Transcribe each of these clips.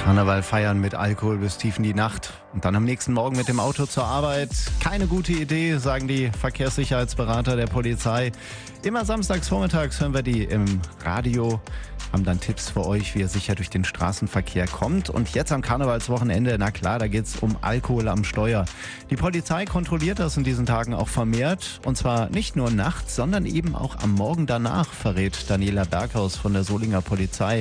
Karneval feiern mit Alkohol bis tief in die Nacht und dann am nächsten Morgen mit dem Auto zur Arbeit. Keine gute Idee, sagen die Verkehrssicherheitsberater der Polizei. Immer samstags vormittags hören wir die im Radio, haben dann Tipps für euch, wie ihr sicher durch den Straßenverkehr kommt. Und jetzt am Karnevalswochenende, na klar, da geht's um Alkohol am Steuer. Die Polizei kontrolliert das in diesen Tagen auch vermehrt. Und zwar nicht nur nachts, sondern eben auch am Morgen danach, verrät Daniela Berghaus von der Solinger Polizei.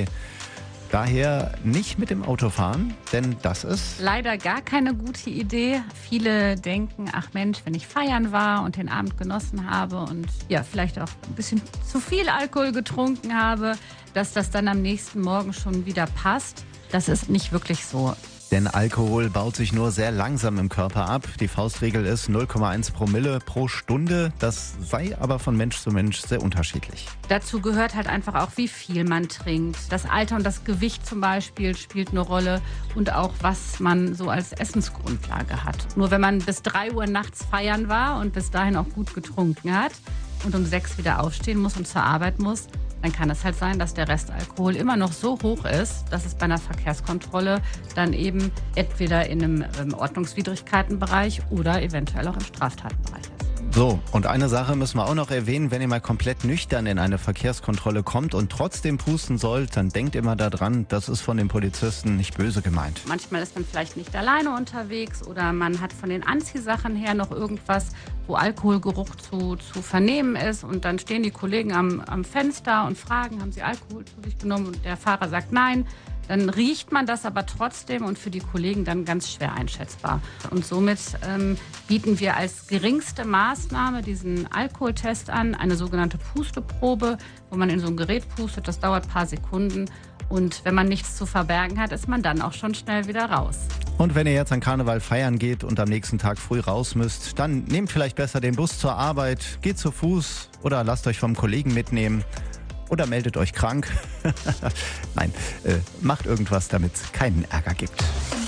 Daher nicht mit dem Auto fahren, denn das ist leider gar keine gute Idee. Viele denken, ach Mensch, wenn ich feiern war und den Abend genossen habe und ja, vielleicht auch ein bisschen zu viel Alkohol getrunken habe, dass das dann am nächsten Morgen schon wieder passt. Das ist nicht wirklich so. Denn Alkohol baut sich nur sehr langsam im Körper ab. Die Faustregel ist 0,1 Promille pro Stunde. Das sei aber von Mensch zu Mensch sehr unterschiedlich. Dazu gehört halt einfach auch, wie viel man trinkt. Das Alter und das Gewicht zum Beispiel spielt eine Rolle und auch, was man so als Essensgrundlage hat. Nur wenn man bis 3 Uhr nachts feiern war und bis dahin auch gut getrunken hat und um 6 wieder aufstehen muss und zur Arbeit muss, dann kann es halt sein, dass der Restalkohol immer noch so hoch ist, dass es bei einer Verkehrskontrolle dann eben entweder in einem Ordnungswidrigkeitenbereich oder eventuell auch im Straftatenbereich ist. So, und eine Sache müssen wir auch noch erwähnen, wenn ihr mal komplett nüchtern in eine Verkehrskontrolle kommt und trotzdem pusten sollt, dann denkt immer daran, das ist von den Polizisten nicht böse gemeint. Manchmal ist man vielleicht nicht alleine unterwegs oder man hat von den Anziehsachen her noch irgendwas, wo Alkoholgeruch zu vernehmen ist und dann stehen die Kollegen am Fenster und fragen, haben sie Alkohol zu sich genommen und der Fahrer sagt nein. Dann riecht man das aber trotzdem und für die Kollegen dann ganz schwer einschätzbar. Und somit bieten wir als geringste Maßnahme diesen Alkoholtest an, eine sogenannte Pusteprobe, wo man in so ein Gerät pustet, das dauert ein paar Sekunden. Und wenn man nichts zu verbergen hat, ist man dann auch schon schnell wieder raus. Und wenn ihr jetzt an Karneval feiern geht und am nächsten Tag früh raus müsst, dann nehmt vielleicht besser den Bus zur Arbeit, geht zu Fuß oder lasst euch vom Kollegen mitnehmen. Oder meldet euch krank. Nein, macht irgendwas, damit es keinen Ärger gibt.